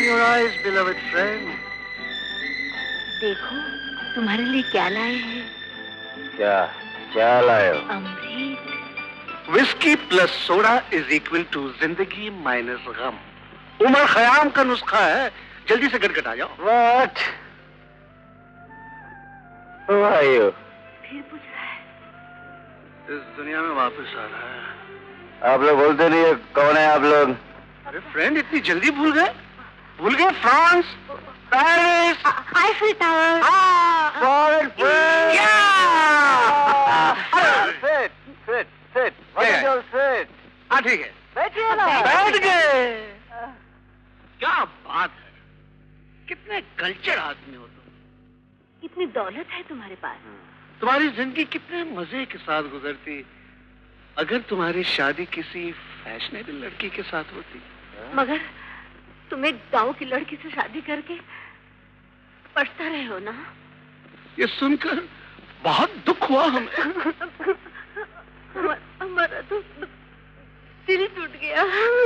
your eyes, beloved friend. देखो तुम्हारे लिए क्या लाए हैं। क्या लाए हो? अमृत। Whisky plus soda is equal to जिंदगी माइनस गम। उमर खयाम का नुस्खा है। जल्दी से गटगट आ जाओ। What? Who are you? फिर पूछ रहा है। इस दुनिया में वापस आ रहा है। आप लोग बोलते नहीं है, कौन है आप लोग? अरे फ्रेंड, इतनी जल्दी भूल गए? France, Paris, Eiffel tower. हाँ ठीक है, बैठिए ना। बैठ गए। क्या बात है, कितने कल्चर आदमी हो तुम। इतनी दौलत है तुम्हारे पास। तुम्हारी जिंदगी कितने मजे के साथ गुजरती अगर तुम्हारी शादी किसी फैशनेबल लड़की के साथ होती। मगर तुम एक गांव की लड़की से शादी करके पछता रहे हो ना। ये सुनकर बहुत दुख हुआ हमें। हमारा तो दिल टूट गया।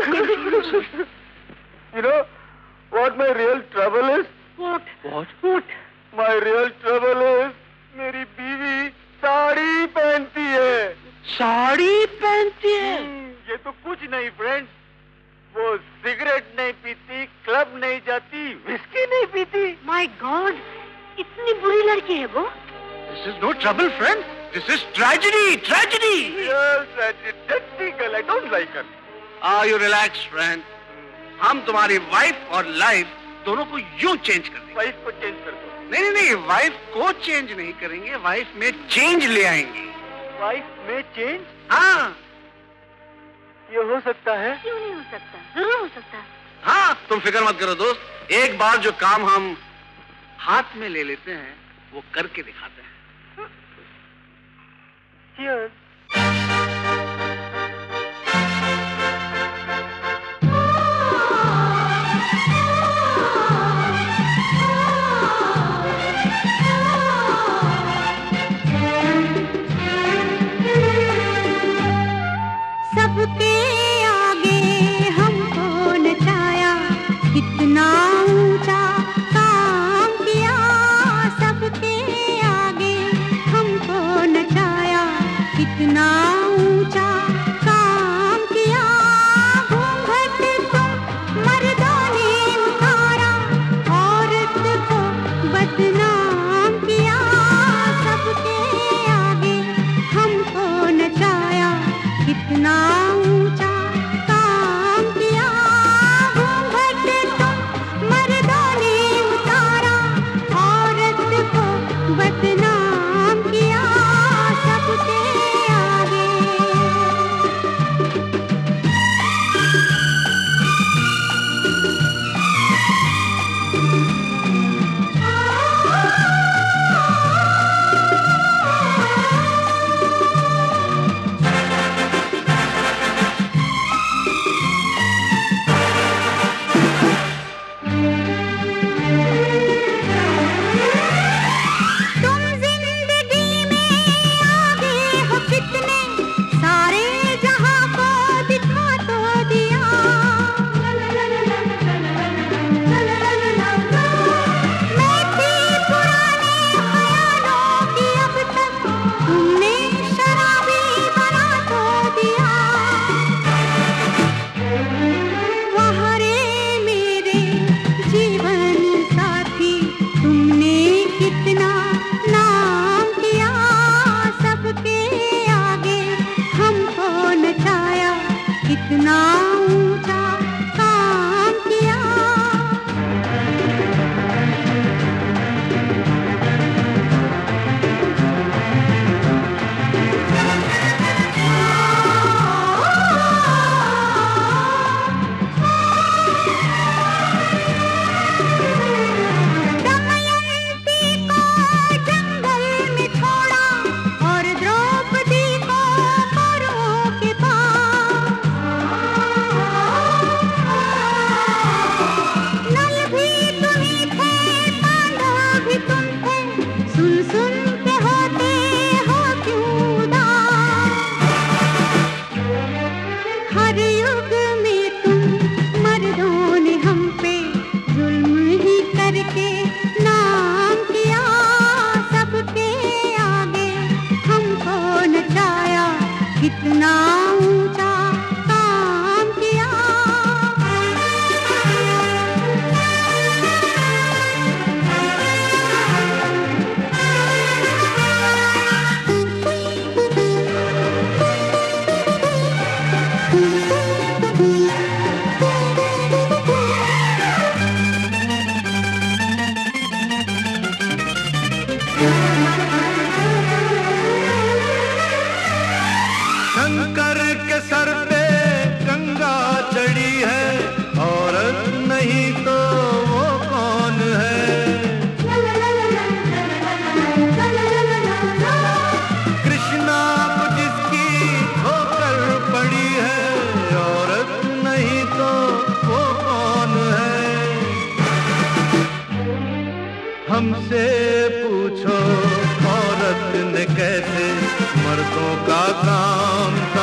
You know what my real trouble is? What? My real trouble is मेरी बीवी साड़ी पहनती है। साड़ी पहनती है? ये तो कुछ नहीं फ्रेंड। वो सिगरेट नहीं पीती, क्लब नहीं जाती, विस्की नहीं पीती। My God, इतनी बुरी लड़की है वो। This is no trouble, friend. This is tragedy. Real tragedy. Dirty girl. I don't like her. You relax, friend. हम तुम्हारी वाइफ और लाइफ दोनों को यूं चेंज कर देंगे। वाइफ को चेंज कर दो। नहीं, वाइफ को चेंज नहीं करेंगे, वाइफ में चेंज ले आएंगे। वाइफ में चेंज? हाँ, ये हो सकता है। क्यों नहीं हो सकता? जरूर हो सकता है। हाँ, तुम फिक्र मत करो दोस्त। एक बार जो काम हम हाथ में ले लेते हैं वो करके दिखाते हैं। Cheers. सबके आगे हमको नचाया, कितना ऊंचा काम किया। सबके आगे हमको नचाया, कितना ऊंचा काम किया। घूंघट को मर्दों ने उतारा, औरत को बदनाम किया। सबके आगे हमको नचाया, कितना ऊंचा काम किया। घूंघट को मर्दों का काम